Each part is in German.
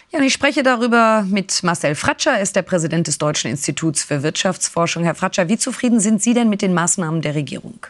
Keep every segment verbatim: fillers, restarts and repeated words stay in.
Ja, und ich spreche darüber mit Marcel Fratscher. Er ist der Präsident des Deutschen Instituts für Wirtschaftsforschung. Herr Fratscher, wie zufrieden sind Sie denn mit den Maßnahmen der Regierung?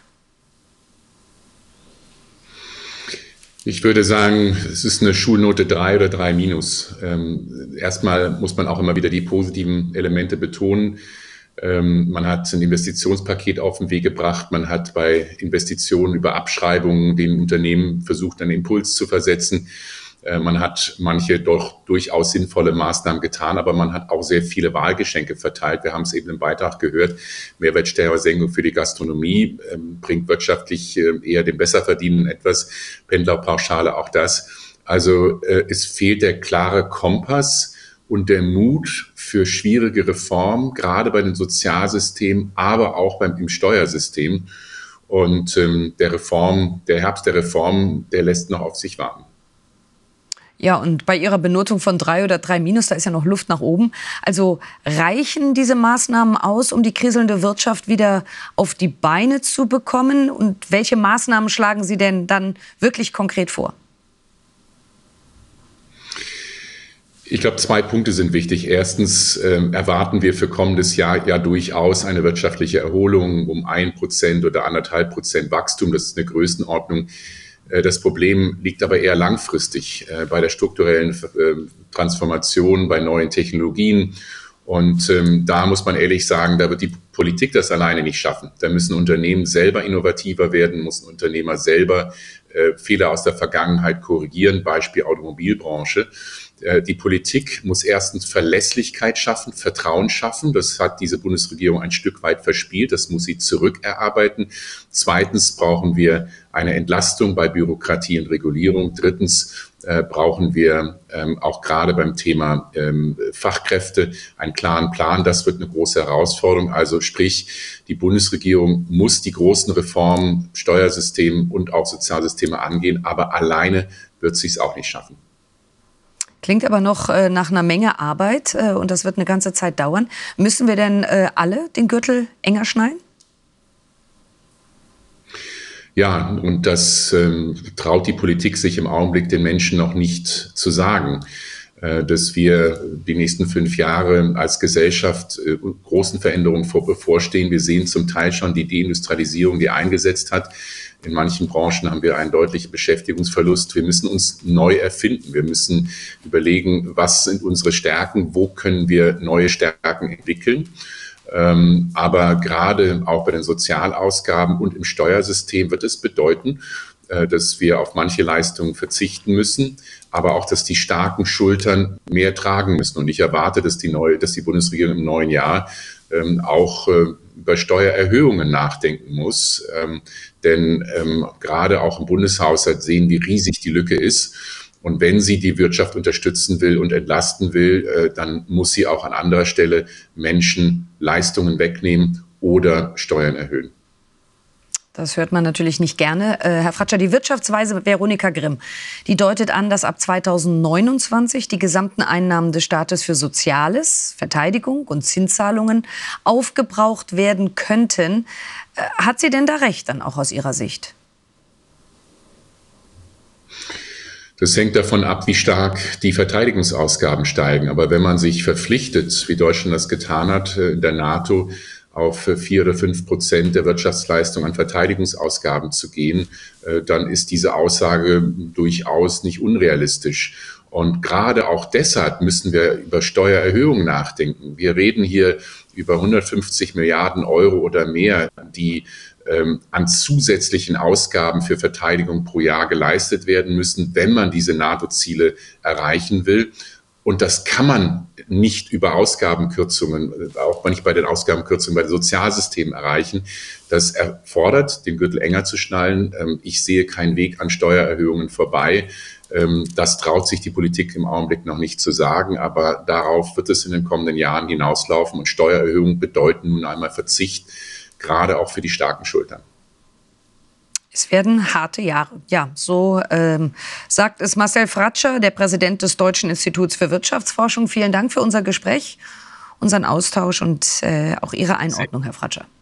Ich würde sagen, es ist eine Schulnote drei oder drei minus. Ähm, erstmal muss man auch immer wieder die positiven Elemente betonen. Ähm, man hat ein Investitionspaket auf den Weg gebracht. Man hat bei Investitionen über Abschreibungen den Unternehmen versucht, einen Impuls zu versetzen. Äh, man hat manche doch durchaus sinnvolle Maßnahmen getan, aber man hat auch sehr viele Wahlgeschenke verteilt. Wir haben es eben im Beitrag gehört. Mehrwertsteuersenkung für die Gastronomie ähm, bringt wirtschaftlich äh, eher den Besserverdienenden etwas. Pendlerpauschale, auch das. Also äh, es fehlt der klare Kompass und der Mut für schwierige Reformen, gerade bei den Sozialsystemen, aber auch beim im Steuersystem. Und ähm, der Reform, der Herbst der Reform, der lässt noch auf sich warten. Ja, und bei Ihrer Benotung von drei oder drei minus, da ist ja noch Luft nach oben. Also reichen diese Maßnahmen aus, um die kriselnde Wirtschaft wieder auf die Beine zu bekommen? Und welche Maßnahmen schlagen Sie denn dann wirklich konkret vor? Ich glaube, zwei Punkte sind wichtig. Erstens äh, erwarten wir für kommendes Jahr ja durchaus eine wirtschaftliche Erholung um ein Prozent oder anderthalb Prozent Wachstum. Das ist eine Größenordnung. Das Problem liegt aber eher langfristig äh, bei der strukturellen äh, Transformation, bei neuen Technologien. Und ähm, da muss man ehrlich sagen, da wird die Politik das alleine nicht schaffen. Da müssen Unternehmen selber innovativer werden, müssen Unternehmer selber äh, Fehler aus der Vergangenheit korrigieren, Beispiel Automobilbranche. Äh, die Politik muss erstens Verlässlichkeit schaffen, Vertrauen schaffen. Das hat diese Bundesregierung ein Stück weit verspielt. Das muss sie zurückerarbeiten. Zweitens brauchen wir eine Entlastung bei Bürokratie und Regulierung. Drittens äh, brauchen wir ähm, auch gerade beim Thema ähm, Fachkräfte einen klaren Plan. Das wird eine große Herausforderung. Also sprich, die Bundesregierung muss die großen Reformen, Steuersystem und auch Sozialsysteme angehen, aber alleine wird sie es auch nicht schaffen. Klingt aber noch äh, nach einer Menge Arbeit äh, und das wird eine ganze Zeit dauern. Müssen wir denn äh, alle den Gürtel enger schnallen? Ja, und das ähm, traut die Politik sich im Augenblick den Menschen noch nicht zu sagen, äh, dass wir die nächsten fünf Jahre als Gesellschaft äh, großen Veränderungen vor, bevorstehen. Wir sehen zum Teil schon die Deindustrialisierung, die eingesetzt hat. In manchen Branchen haben wir einen deutlichen Beschäftigungsverlust. Wir müssen uns neu erfinden. Wir müssen überlegen, was sind unsere Stärken, wo können wir neue Stärken entwickeln. Ähm, aber gerade auch bei den Sozialausgaben und im Steuersystem wird es bedeuten, äh, dass wir auf manche Leistungen verzichten müssen, aber auch, dass die starken Schultern mehr tragen müssen. Und ich erwarte, dass die neue, dass die Bundesregierung im neuen Jahr ähm, auch äh, über Steuererhöhungen nachdenken muss. Ähm, denn ähm, gerade auch im Bundeshaushalt sehen, wie riesig die Lücke ist. Und wenn sie die Wirtschaft unterstützen will und entlasten will, äh, dann muss sie auch an anderer Stelle Menschen Leistungen wegnehmen oder Steuern erhöhen. Das hört man natürlich nicht gerne. Äh, Herr Fratscher, die Wirtschaftsweise Veronika Grimm, die deutet an, dass ab zweitausendneunundzwanzig die gesamten Einnahmen des Staates für Soziales, Verteidigung und Zinszahlungen aufgebraucht werden könnten. Äh, hat sie denn da recht, dann auch aus Ihrer Sicht? Das hängt davon ab, wie stark die Verteidigungsausgaben steigen. Aber wenn man sich verpflichtet, wie Deutschland das getan hat, in der NATO auf vier oder fünf Prozent der Wirtschaftsleistung an Verteidigungsausgaben zu gehen, dann ist diese Aussage durchaus nicht unrealistisch. Und gerade auch deshalb müssen wir über Steuererhöhungen nachdenken. Wir reden hier über hundertfünfzig Milliarden Euro oder mehr, die ähm, an zusätzlichen Ausgaben für Verteidigung pro Jahr geleistet werden müssen, wenn man diese NATO-Ziele erreichen will. Und das kann man nicht über Ausgabenkürzungen, auch nicht bei den Ausgabenkürzungen bei den Sozialsystemen erreichen. Das erfordert, den Gürtel enger zu schnallen. Ich sehe keinen Weg an Steuererhöhungen vorbei. Das traut sich die Politik im Augenblick noch nicht zu sagen, aber darauf wird es in den kommenden Jahren hinauslaufen. Und Steuererhöhungen bedeuten nun einmal Verzicht, gerade auch für die starken Schultern. Es werden harte Jahre. Ja, so ähm, sagt es Marcel Fratscher, der Präsident des Deutschen Instituts für Wirtschaftsforschung. Vielen Dank für unser Gespräch, unseren Austausch und äh, auch Ihre Einordnung, Herr Fratscher.